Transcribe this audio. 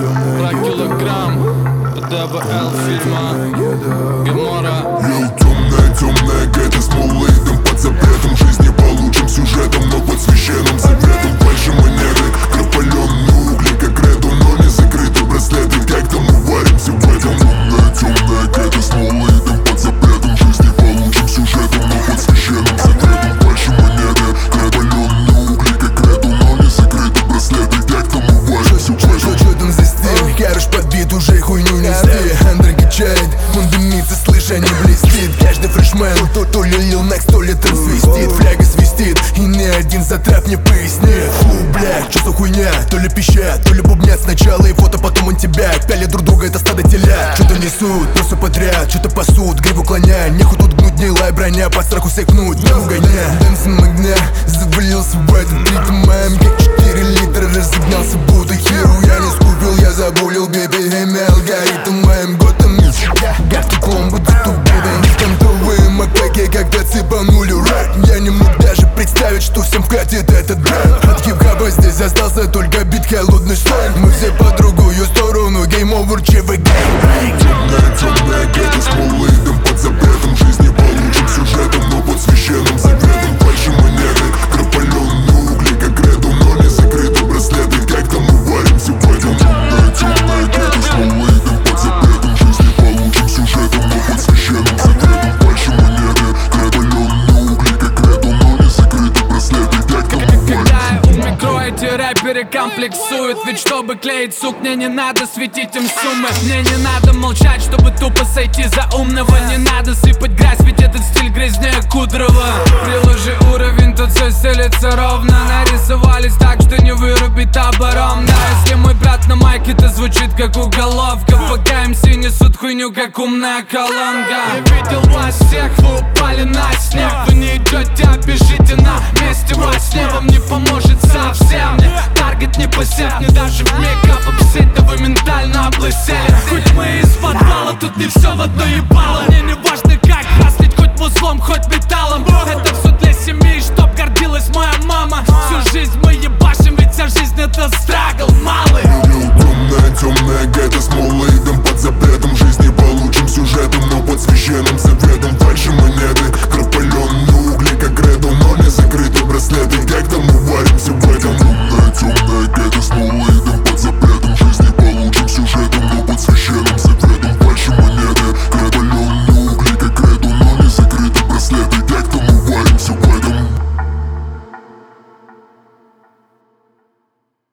Про килограмм ДВЛ фильма Гемора. Темная гетто с муллейдом под запретом. Жизни получим сюжетом, но под священным запретом. Фальши манеры, пропаленные угли как редо, но не закрыты браслеты. Как-то мы варимся в этом. Темная гетто с муллейдом под запретом. Жизни получим сюжетом, но под священным запретом. Фальши манеры, пропаленные угли как редо, но не закрыты браслеты. Как-то мы варимся в этом. Что там за стиль? Хорош подбит, уже хуйню нести. Андер качает, он дымится, слыша, не блестит. Каждый фрешмен, то ли Lil Next, то ли трансвестит. Фляга свистит, и ни один затрап не пояснит. Фу, бля, что за хуйня? То ли пищат, то ли бубнят. Сначала и фото, потом он тебя. Пяли друг друга, это стадо телят. Что-то несут, просто подряд, что-то пасут. Гриву клоня, нехуй тут гнуть, не лай броня. Под страху секнуть, не угоня. Дэнсом огня, завалился в этот ритм. Моим как 4 литра, разогнался, будто херу. Я не скупил, я забулил, BPM, алгоритм моим готом. Гадкий клон будет убитым. Контовые макаки, когда цепанули рэп. Я не мог даже представить, что всем вкатит этот рэп. От хип-хопа здесь остался только бит, холодный сленг. Мы все по другую сторону, гейм овер, ЧВ гейм. Темная гетто с муллейдом под запретом. Жизни получим сюжетом, но под священным запретом. Фальши манеры, пропаленные угли как редо, но не закрыты браслеты. Как-то мы варимся в этом. Темная гетто с муллейдом под запретом. Жизни получим сюжетом, но под священным запретом. Фальши манеры, пропаленные угли как редо, но не закрыты браслеты. Как-то мы варимся. У микро эти рэперы комплексуют. Ведь чтобы клеить сук, мне не надо светить им суммы. Мне не надо молчать, чтобы тупо сойти за умного. Не надо сыпать грязь, ведь этот стиль грязнее Кудрова. Приложи уровень, тут все селится ровно. Нарисовались так, что не вырубит обором. Да, если мой брат на майке, то звучит как уголовка. Пока МС несут хуйню, как умная колонка. Я видел вас всех, вы упали на снег. Вы не